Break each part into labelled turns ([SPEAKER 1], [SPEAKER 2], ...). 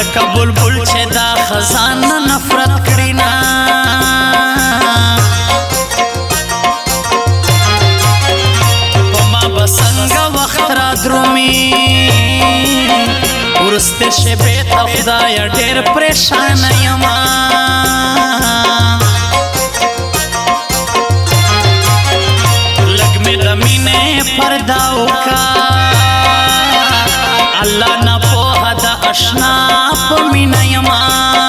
[SPEAKER 1] لکه بلبل چې دا خزان نه نفرت کړي نه په ما به څنګه وخت را درومي ورسته شپې ته خدایه ډېر پریشانه یمه لږ مې د مینې پرده وکړه الله نه پوهه د اشنا په مینه یمه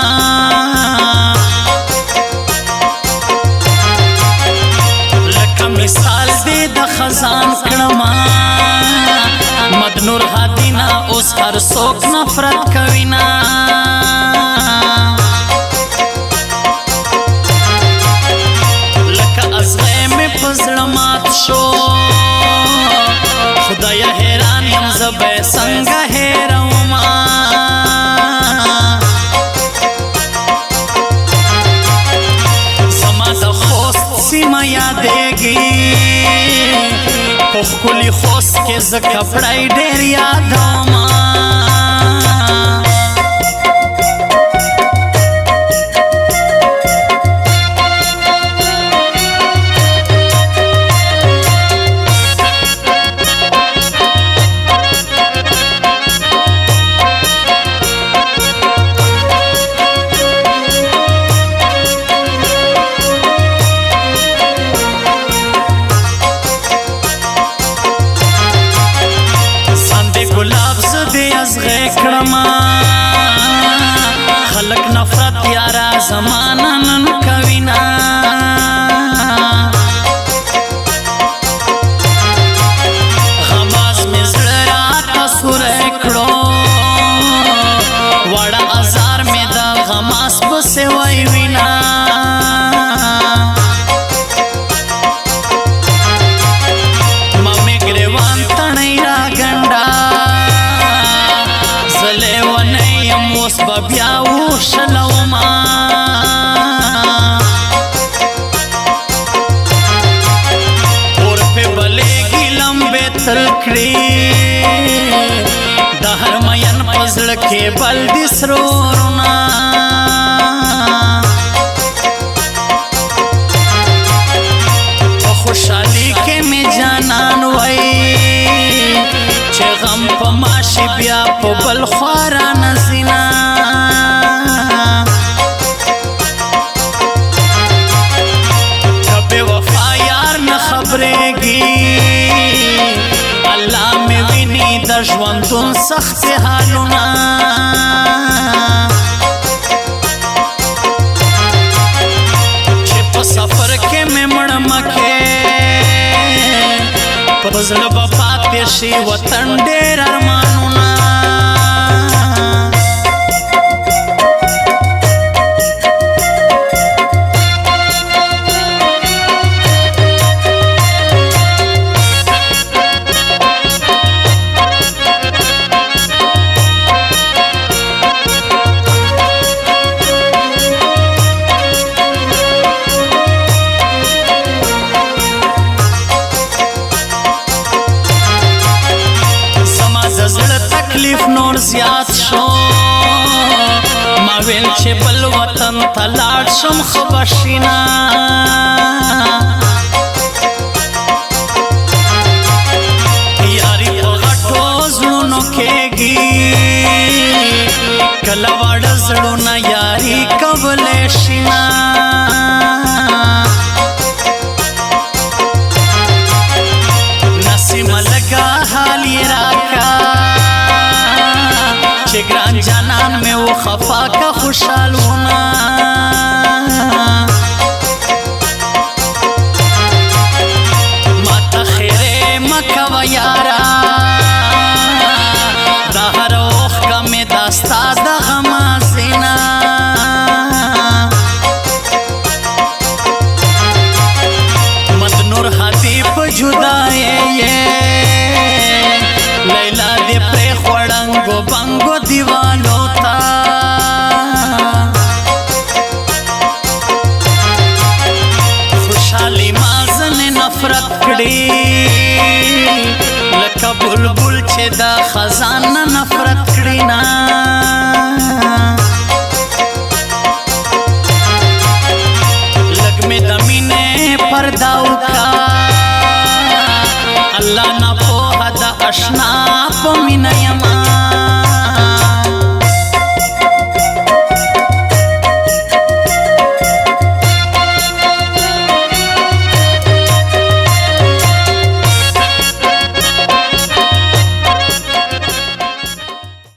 [SPEAKER 1] لکه مثال دې د خزان کړمه مد نور هادي نه اوس هر څوک نفرت کوي نه لکه ازغی مې په زړه مات شو خدایه حیران یم زه به یې څنګه هېرومه زما د خوست سیمه یادېږي په ښکلي خوست کې زه کپړی ډېر یادومه خلق نفرت یارا زمانه نن کوي نه غماز مې زړه راته سوری کړو واړه ازار مې د غماز پسې وی وینا ما مې ګریوان تڼۍ راګنډه اوس به بیا وشلومه اور پې بلېږي لمبې تل کړي د هر مین په زړه کې بل دي سرورونه په خوشحالي کې مې جانان وایي چې غم په ماشي بیا په بل خوا رانځي نه که بې وفا یار نه خبرېږي الله مې ویني د ژوندون سختې حالونه چې په سفر کې مې مړه مکې په زړه به پاتې شي وطن ډېر ارمانونه تکلیف نور زیات شو ما ویل چې بل وطن ته لاړ شم ښه به شي نه یاري په غټو زړونو کېږي کله واړه زړونه یاري کولی شي نه نسیمه لږه حال یې راکړه چې ګران جانان مې و خفا که خوشحالونه ما ته خیرې مه کوه یاره دا هره اوښکه مې دا ستا د غمازې نه مد نور هادي په جدایې لیلا دې پرېښوړنګو بنګو دیوالو ته خوشحالي ما ځنې نفرت کړي لکه بلبل چې د خزان نه نفرت کړي نه پیداو کا الله نه په د اشنا په مینا یما